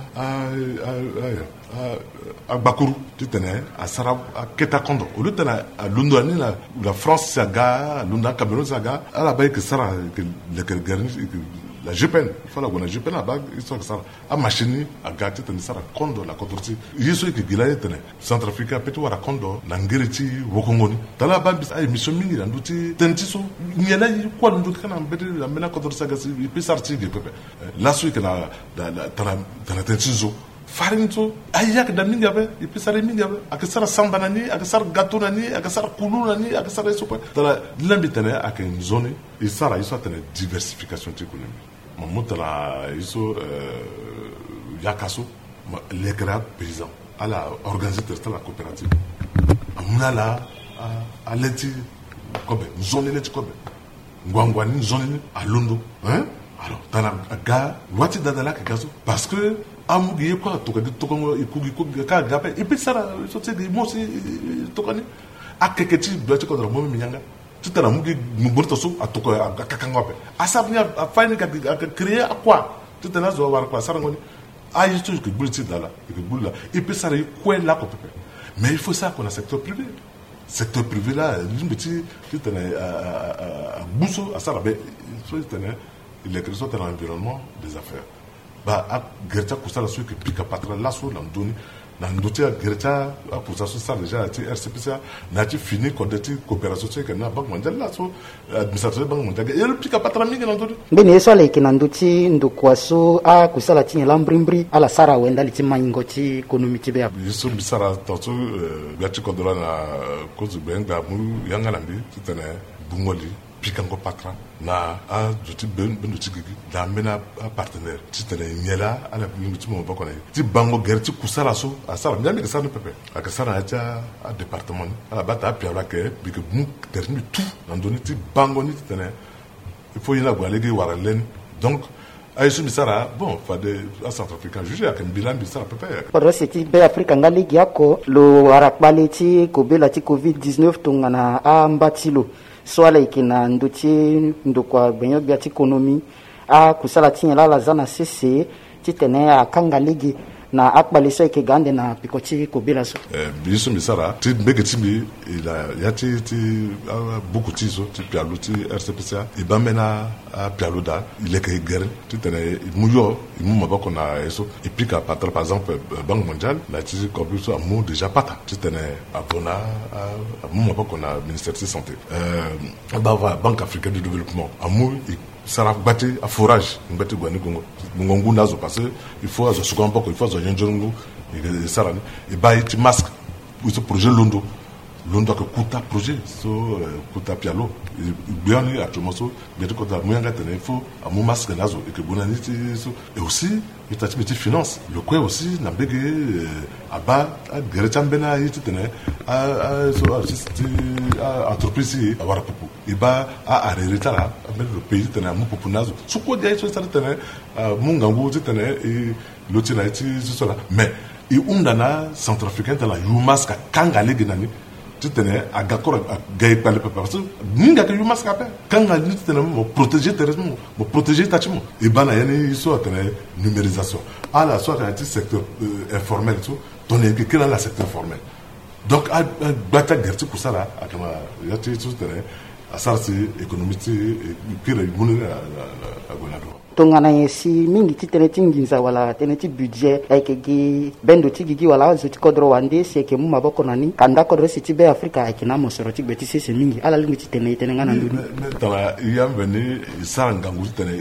à Bakuru tu tenais à Sarab à Ketakondo au lieu tena à Londoni la France saga London Cameroun saga à la bas que Sara que le garni la GPN il faut la bonne GPN à bag histoire que ça à machine à gâter tena Sara Kondo la contorti yeso que gila tena Centrafrique peut voir Kondo na ngiriti wokongoni tala ba bis ay mission mingi nduti tentiso nyela kwa nduti kana mbede la mena contorti saga il peut sortir de pepe la suite que la tana tentiso farinto ayak da mingi ave et puis ça les mingi ave akasara sambanani akasara gatonani akasara kulunani akasara sopa tala lambitane ak une zone et ça là il soit une diversification économique mon motala iso yakaso les grands paysans à la organisateur de la coopérative amuna la à leti kobe zone leti kobe ngwangwani zone à Londo hein alors tana ga wati dadala kaso parce que amugi quoi tokongo ikugi ka gape et puis ça so te di mo si tokani akeketi blote ko mo mi nyanga tutana mugi mborto so atoko akakangope asabnya afani ka créer à quoi tutana zo war quoi sarangoni ayi tout que bulti dala que bulla et puis ça ri quoi là ko pepe mais il faut ça qu'on a secteur privé là une petite tutana à buso asarabe so tutana il est question de l'environnement des affaires ba a gerta kusala so que pika patra la so lam doni na ndotia gercha apusaso sa déjà ti RCPCA na ti fini kodeti coopération que na banque mondiale la so administrateur banque mondiale et le pika patra mingi na ndodo mbene yeso ala ikina ndoti ndokwaso a kusala ti la mbrimbri ala sara wenda li ti maingo ti économie ti be yeso bisara toto gati kodola na kozu benga mu yanga lambi titene bungoli pikango patra na a joti bendo tigigi da mena partenaire titene nyela ala binguti mo bakona ti bango gerti kusala so asala nyame ke sana pepe akasana acha a département ala bata piala ke bike mu terni tout dans donné ti bango ni titene il faut y la gwalegi waralen donc Aïsou Bissara, bon, fade à Centrafricain jugé à Bilan Bissara pepe. Pour c'était be Africa ngaligi yako lo arakbaleti kobela ti COVID-19 tongana a mbatilo. Swala ikina ndotie ndokwa benyo bya ti économie a kusala ti la zana cc ti tene a kangaligi na akbalisa ke gande na pikoti kobela so. Biso Bissara, ti mbege ti mi il y a ti beaucoup ti so ti pialo ti RCPCA e bamena a pialo da il est que guerre ti tene muyo mu mabako na eso et puis par exemple Banque mondiale la ti corpus amu déjà pata ti tene abona mu mabako na ministère de santé Banque africaine de développement amu sara bati a forage ngati gwani ngongo nazo parce que il faut azo suka mboko il faut azo njongo et sara et ba ti masque ce projet londo que kuta projet so kuta pialo bien actuellement so bien que ta moyen il faut à mon masque nazo et que bonani so et aussi il t'a petit finance le quoi aussi na bege aba gerechambena yiti tene so entreprise avoir popo et ba a arrêter là le pays tene mu popo nazo so ko dia so tene mungango tene et lotina yiti so là mais et undana centrafricain tala yumaska kangale ginani titene agakora gay pale parce que ninga ke yumas kape kanga ni titene mo protéger terrorisme mo protéger tachimo e bana yani so tene numérisation ala so tene secteur informel so donné que dans la secteur formel donc a bata gerti kusala akama yati so tene asarsi économique pire munira la gonado tongana yesi mingi ti tene tinginza wala tene ti budget like gi bendo ti gigi wala zo ti kodro wande se ke mu maboko nani kanda kodro si ti be Africa ke na mosoro ti beti se mingi ala lingi ti tene ngana ndu tala yambeni sarangangu tene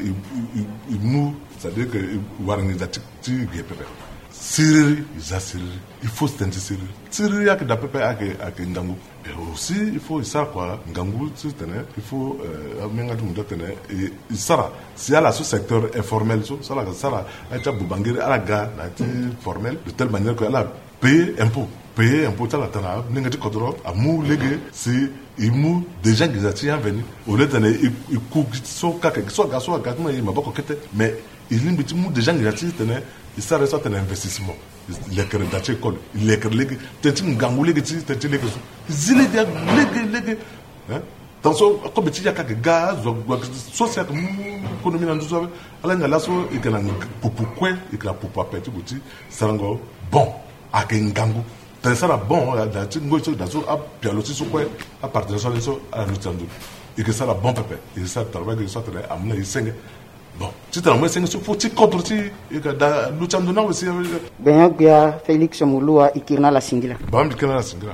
mu c'est-à-dire que warni da ti gepere siriri il faut tenter siriri ak da pepe ak ngangu et aussi il faut ça quoi ngangu tene il faut menga du monde tene et ça si à la secteur informel ça la a bubangere à la gare formel de telle manière que la payer impôt tala tana menga ti kodro amu lege si imu des gens qui sont venus au lieu tene il coûte so gaso gatma il maboko kete mais il limite mu des gens qui tene il ça reste un investissement les crédits d'école les crédits tenti ngangule geti tenti lege zile dia lege hein dans so comme ti ya ka gaz so c'est que économie na nduzo ala ngala so ikana popukwe ikana popapeti buti sango bon ak ngangu tan sara bon da ti ngo so da so a pialo ti so kwe a partir so a lutandu et que ça la bon pépé et ça travail que ça tele amna isenge bon tu t'as moins c'est faut tu contre tu da lutandu na aussi ben ya Félix Mulua ikirna la singila bam ikirna la singila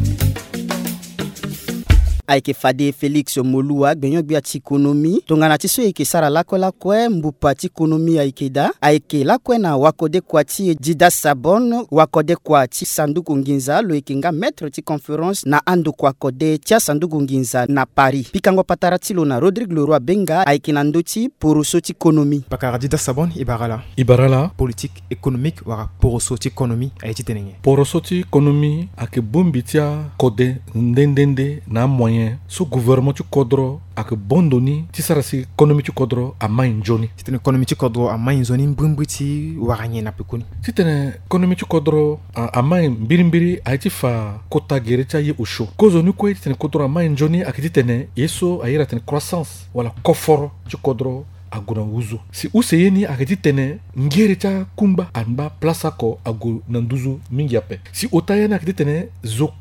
aike fade Félix Molua gbenyo bia ti économie tongana ti so eke sara la kwe mbupa ti économie aikeda aike la kwe na wakode kwa ti Dida Sabon wakode kwa ti Sanduku Nginza lo ekenga maître ti conférence na ando kwa kode ti Sanduku Nginza na Paris pikango patara ti lo na Rodrigue Leroy Benga aike na ndoti poroso ti économie bakara Dida Sabon ibarala politique économique wara poroso ti économie aiti tenenge poroso ti économie ake bombi tia kode ndendende na moyen so gouvernement tu kodro ak bondoni ti sarasi économie tu kodro a main joni ti tene économie tu kodro a main zoni mbumbuti waranye na pekuni ti tene économie tu kodro a main mbirimbiri a ti fa kota gerecha ye usho kozo ni ko ti tene kodro a main joni ak ti tene yeso a yira tene croissance wala koforo tu kodro aguna wuzu si useyeni akati tene ngere cha kumba amba plasa ko agu nanduzu mingi ape si otayena akati tene zokwe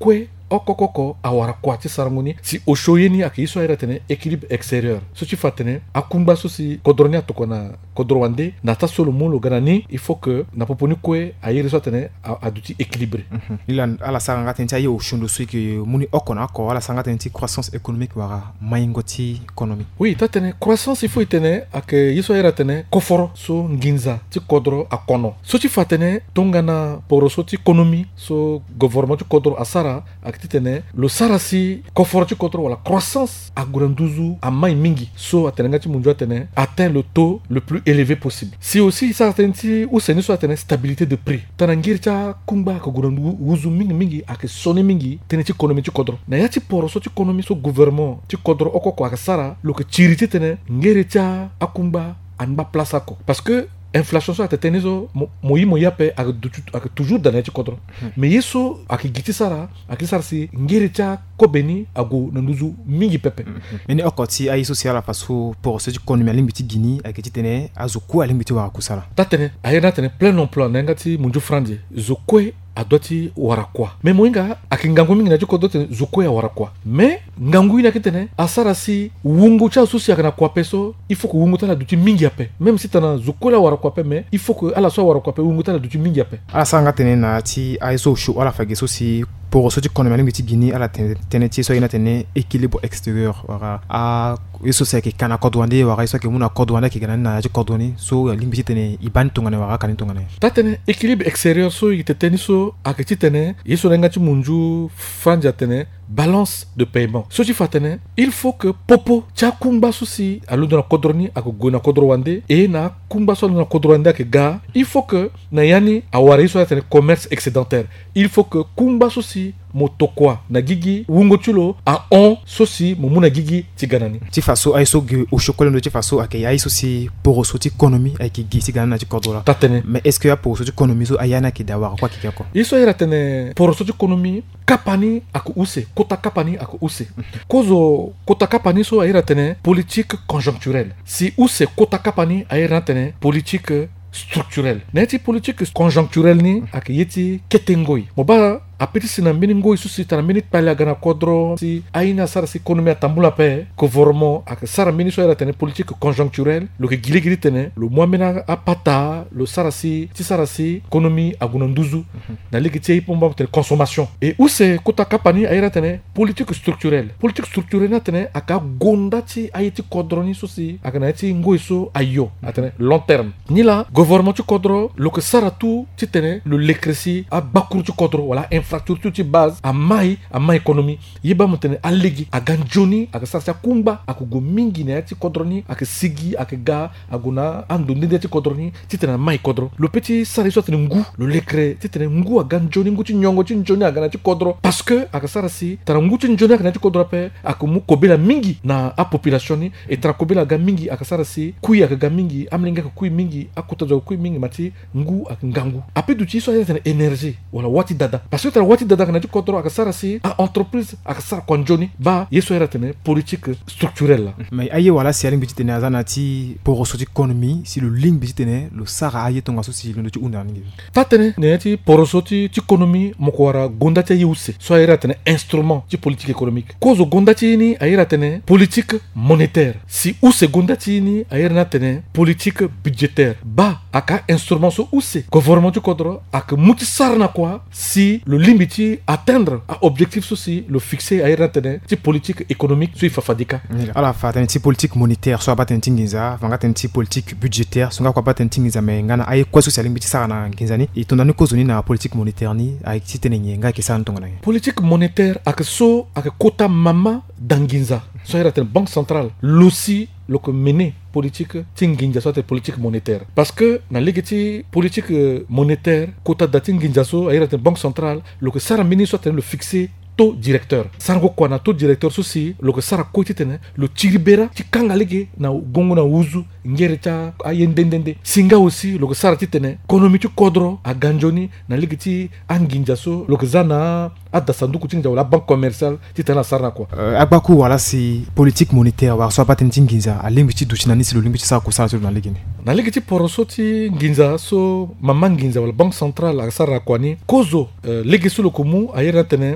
okokoko awara kwa ti sarangoni si oshoyeni ak iso era tene équilibre extérieur so ci fatene akumba so si kodroni atokona kodrowande na ta solo molo ganani il faut que na poponi kwe ayiri so tene aduti équilibré ilan ala sanga tenti ayo shundo so ki muni okona ko ala sanga tenti croissance économique wara mayingoti économie. Oui, tatene croissance il faut itene ak iso era tene koforo so nginza ti kodro akono so ci fatene tongana poro so ti économie so gouvernement ti kodro asara ak titene lo sarasi koforo ti kodro wala croissance aguranduzu amai mingi so atenga ti munjo atene atteint le taux le plus élevé possible. Si aussi ça tenti ou seni so atene stabilité de prix tanangir cha kumba ko guranduzu mingi ak sone mingi tene ti économie ti kodro na ya ti poro so ti économie so gouvernement ti kodro okoko ak sara lo ke chiriti tene ngere cha akumba anba place ako parce que inflation so ateteni so moyi ape ak toujours dans ti kodro mais yeso ak giti sara ak sara si ngere cha kobeni ago nanduzu mingi pepe ene okoti ay social paso pour ce économie limbiti Guinée ak titene azuku alimbiti wa kusala tatene ayena tene plein emploi nangati munju franje zokwe adoti warakwa mais moinga akingangu mingi na jiko dote zuko ya warakwa mais ngangu ina kitene asara si wungu cha susi akana kwa peso il faut que wungu tala duti mingi ape même si tana zuko la warakwa pe mais il faut que ala so warakwa pe wungu tala duti mingi ape ala sanga tene na ti aiso shu ala fageso si pour ce qu'on a mis Guinée à la teneti so ina tene équilibre extérieur wara a eso c'est que kana kodwande wara eso que muna kodwanda ki kana na kodwani so limbi tene iban tongane wara kan tongane tatene équilibre extérieur so iteni so akiti tene yeso ngati munju franja tene balance de paiement so ci fatene il faut que popo cha kumba susi alu na kodroni ako na kodrowande et na kumba so na kodrowande ke ga il faut que na yani awari so tene commerce excédentaire il faut que kumba susi motokwa na gigi wungo chulo a on sosi momuna gigi tiganani ti faso ay so ge au chocolat no ti faso akay ay sosi pour soti économie ay ki gi tiganana ti kodola tatene mais est-ce que pour soti économie so ayana ki dawa kwa ki ko iso ira tene pour soti économie kapani ak use kota kapani ak use kozo kota kapani so ira tene politique conjoncturelle si use kota kapani ira tene politique structurelle neti politique conjoncturelle ni ak yeti ketengoi moba apeti sina mbini ngoi susi tana mbini pale agana kodro si aina sara si économie atambula pe gouvernement ak sara mbini so era tene politique conjoncturelle lo ke gili tene lo moamena apata lo sara si ti sara si économie aguna nduzu na liki ti pomba tene consommation et où c'est kota kapani aira tene politique structurelle na tene aka gonda ti ayiti kodro ni susi agana ti ngoi so ayo atene long terme ni la gouvernement ti kodro lo ke sara tu ti tene lo lekresi a bakuru ti kodro wala infrastructure ti base a mai économie yiba mutene alegi aganjoni aka sarsa kumba akugo mingi na ti kodroni aka sigi aka ga aguna ando ndende ti kodroni ti tene mai kodro le petit sari so tene ngu le lekre ti tene ngu aganjoni ngu ti nyongo ti njoni agana ti kodro parce que aka sarasi tara ngu ti njoni agana ti kodro pe aka mu kobela mingi na a population ni et tara kobela ga mingi aka sarasi kui aka ga mingi amlinga ka kui mingi akuta zo kui mingi mati ngu aka ngangu ape du ti so tene énergie wala wati dada parce que wati dada kana ti kodro aka sara si a entreprise aka sara konjoni ba yeso era tene politique structurelle mais aye wala si aling bitene azana ti pour soti économie si le ling bitene le sara aye tonga so si le ti unda ngi tatene ne ti pour soti ti économie mokwara gonda ti yuse so era tene instrument ti politique économique kozo gonda ti ni ayera tene politique monétaire si ou se gonda ti ni ayera tene politique budgétaire ba aka instrument so use gouvernement ti kodro aka muti sarna quoi si le limiti atteindre à objectif ceci le fixer à irantene ti politique économique so ifafadika ala fa ti politique monétaire so abaten tingiza vanga ti politique budgétaire so ngakwa abaten tingiza me ngana ay kwa social limiti sara na nginzani et tondani kozoni na politique monétaire ni ay ti tenenye nga ke san tongana politique monétaire ak so ak kota mama danginza so irantene banque centrale l'ossi le que mener politique tinginja soit politique monétaire parce que na legiti politique monétaire kota da tinginja so ayira banque centrale le que sara mini soit le fixer taux directeur sango kwa na taux directeur souci le que sara koti tene le tiribera ti kangalege na gongo na uzu ngere ta ayendendende singa aussi le que sara ti tene économie ti kodro a ganjoni na legiti anginja so le que zana adda sanduku tinja wala banque commerciale ti tena sarna quoi agbaku wala si politique monétaire wa so abaten tinginza a limbi ti duchinani si le limbi ti sara ko sara so na legini na legiti poroso ti nginza so mama nginza wala banque centrale a sara kwani kozo legi so le komu ayera tene action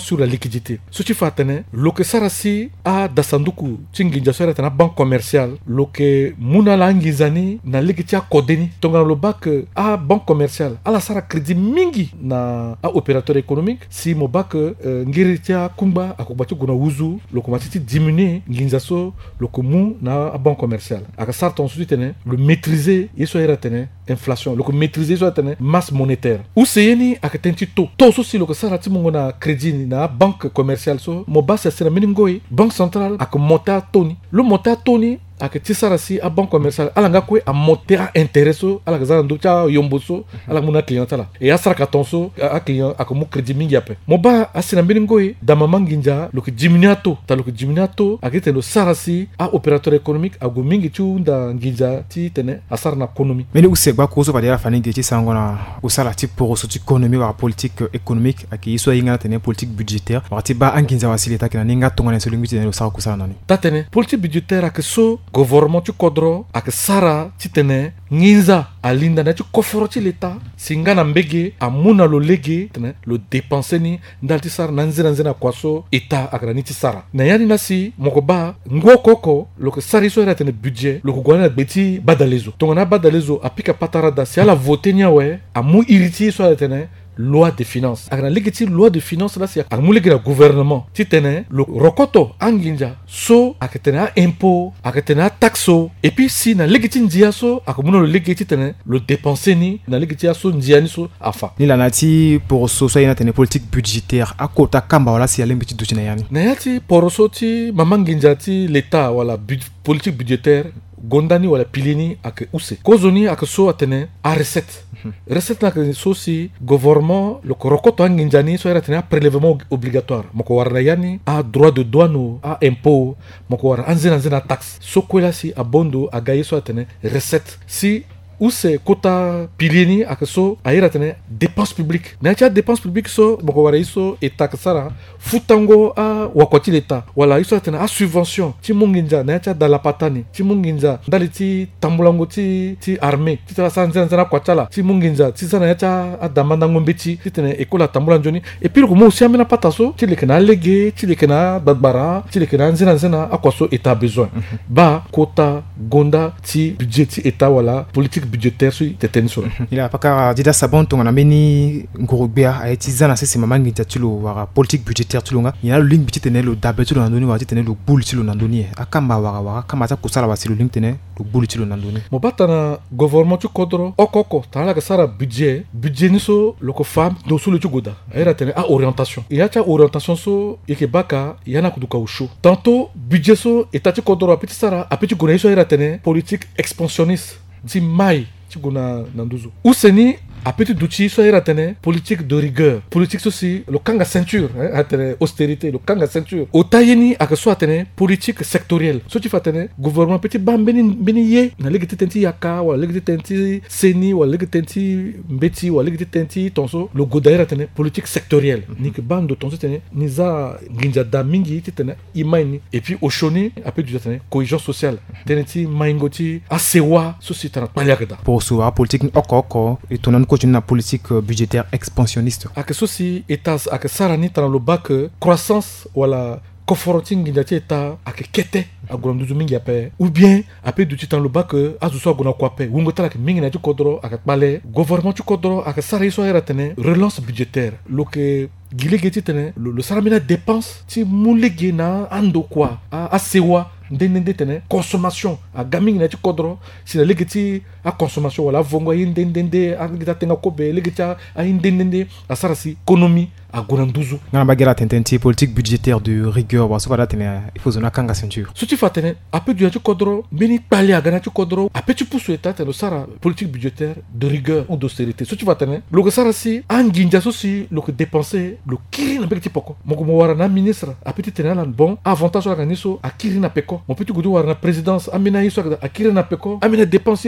sur la liquidité. Ce qui fait le que sarasi a dasanduku tinginja sera tena banque commerciale lo que muna la ngizani na ligitia kodeni tonga lo bak a banque commerciale ala sara crédit mingi na a opérateur économique si mo bak ngiritia kumba akobati guna wuzu lo ko matiti diminuer nginzaso lo ko mu na a banque commerciale aka sarta ensuite tene le maîtriser yeso era tene inflation lo ko maîtriser so tene masse monétaire ou seyeni aka tenti to so si lo ko sarati mo na crédit na banque commerciale so mo basa sera miningoi banque centrale aka monta toni le monta toni aka tisarasi a banque commerciale ala nga kwe a monter a intéresso ala ka zandu cha yomboso ala muna client ala e asara ka tonso a client aka mu crédit mingi ape mo ba asina miningoi da mamanginja lo ke diminuato ta lo ke diminuato aka te lo sarasi a opérateur économique ago mingi tu nda nginja ti tene asara na économie mais où c'est ba ko so ba dira fani ngeti sangona usala ti pour so ti économie wa politique économique aka yiso yinga tene politique budgétaire wa ti ba anginza wasilita kina ninga tongana so lingi tene lo sa ko sa nani ta tene politique budgétaire aka so gouvernement tu kodro ak sara titene nginza alinda na tu koforo ti l'état singa na mbege amuna lo lege tene lo dépenser ni ndalti sara nanzina kwaso état ak rani ti sara na yani nasi mokoba ngokoko lo ke sari so era tene budget lo ko gwana beti badalezo tongana badalezo apika patarada si ala voter nya we amu iriti so era tene loi de finances agana legiti loi de finances là c'est amulegi la gouvernement titene le rokoto anginja so aketena impôt aketena taxo et puis si na legiti ndia so akomuno le legiti tene le dépenser ni na legiti so ndia ni so afa ni la nati pour so so yana tene politique budgétaire akota kamba wala si alembi ti dutina yani na yati pour so ti mamanginja ti l'état wala politique budgétaire gondani wala pilini ak use kozoni ak so atene a recette recette na ke so si gouvernement le rokoto anginjani so era tene prélèvement obligatoire moko warna yani a droit de douane a impôt moko war anzina taxe so kwela si abondo agaye so atene recette si ou c'est kota pilini akaso aira tene dépense publique na cha dépense publique so boko wara iso eta kasara futango a wakoti l'état wala iso tene a subvention ti munginja na cha dala patani ti munginja ndali ti tambulango ti armée ti ta sanzana kwachala ti munginja ti sana cha a damanda ngombeti ti tene ekola tambulanjoni et puis ko mo si amena pataso ti le kana lege ti le kana badbara ti le kana nzina akwaso eta besoin ba kota gonda ti budget ti eta wala politique budgétaire sur teten sur il a pas qu'à dire ça bon ton ameni ngorobia a etizana c'est maman ngi tatulo wara politique budgétaire tulonga il y a le link petit tenel le dabetu na ndoni wa tenel le boule tilo na ndoni akamba wara kama ta kusala wa le link tenel le boule tilo na ndoni mo batana gouvernement tu kodro okoko tala ka sara budget ni so loko femme do sulu tu goda era tenel a orientation il y a ta orientation so yeke baka yana kuduka usho tantôt budget so etati kodro a petit sara a petit gona so era tenel politique expansionniste ti mai ti guna nanduzu useni a petit duchi so era tene politique de rigueur politique ceci le kanga ceinture atene austérité le kanga ceinture otayeni aka so atene politique sectorielle so ti fatene gouvernement petit beni ye na legiti tenti yaka wala legiti tenti seni wala legiti tenti mbeti wala legiti tenti tonso le godaira tene politique sectorielle ni ke bando tonso tene ni za nginja da mingi ti tene imaini et puis au choni a petit du tene cohésion sociale tene ti maingoti asewa so si tana paliakda pour so politique okoko et tonan une politique budgétaire expansionniste. A que ceci est à que sarani dans le bac croissance wala confronting ngati eta a que kete a grandu mingi ape ou bien après du temps le bac a so gona kwape wongo tala que mingi na tu kodro a que balé gouvernement tu kodro a que sara so era tene relance budgétaire lo que gile geti tene le saramina dépense ti mulege na ando kwa a sewa ndende tene consommation a gaming na ti kodro si na legeti a consommation wala vongo ndende a ngita tenga kobe legeti a ndende a sarasi économie a gonanduzu na bagera tententi politique budgétaire de rigueur wa so va tene il faut zona kanga ceinture so ti fatene a peu du ti kodro beni pali a gana ti kodro a peu tu pousse état tene sara politique budgétaire de rigueur ou d'austérité so ti fatene lo que sarasi anginja so si lo que dépenser lo kiri na petit poko moko mo wara na ministre a petit tene lan bon avantage organiso a kiri na peko mo petit gudu wara na présidence amina iso a kiri na peko amina dépenser état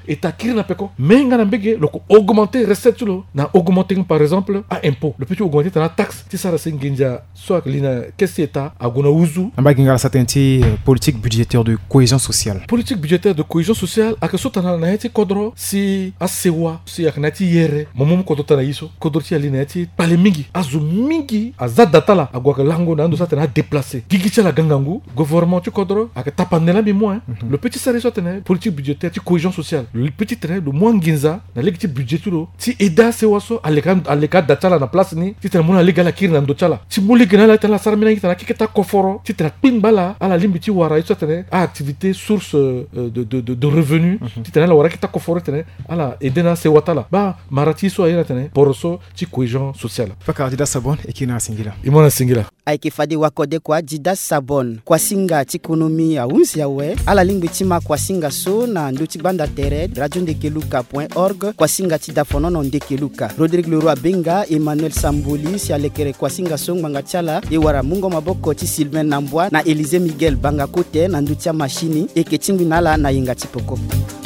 et ta kiri na peko mais ngana mbege loko augmenter recette lo na augmenter par exemple à impôt le petit augmenter ta taxe ti sara senginja soit lina qu'est-ce état agona uzu amba ngala satenti politique budgétaire de cohésion sociale sociale a que sota na yeti kodro si asewa si aknati yere momom kodota na iso kodro ti alina yeti pale mingi azu mingi azadata agwa lango na ndo satana déplacer gigi la gangangu gouvernement ti kodro ak tapanela bi moins le petit sare sotene politique budgétaire ti cohésion sociale le petit train le moins ginza na legi ti budget tulo ti eda se waso aleka datala na place ni ti tena mona lega la kiri na ndo chala ti muli gena la tala sarmina ngi tana kiketa koforo ti tena pingbala ala limbi ti wara sotene a activité source de revenus ti tena la wara kita koforo tena ala edena se watala ba marati so ayena tena poroso ti cohésion sociale faka dida sabon ekina singila imona singila aike fadi wakode kwa dida sabon kwa singa ti ekonomi ya unzi ya we ala lingbi ti ma kwa singa so na nduti banda tere radiondekeluka.org kwa singa ti dafono no ndekeluka Rodrigue Leroy Benga Emmanuel Samboli si alekere kwa singa so nganga tiala e wara mungo maboko ti Sylvain Nambwa na Élisée Miguel Banga kote na nduti ya machini eke tingwi nala na yenga ti poko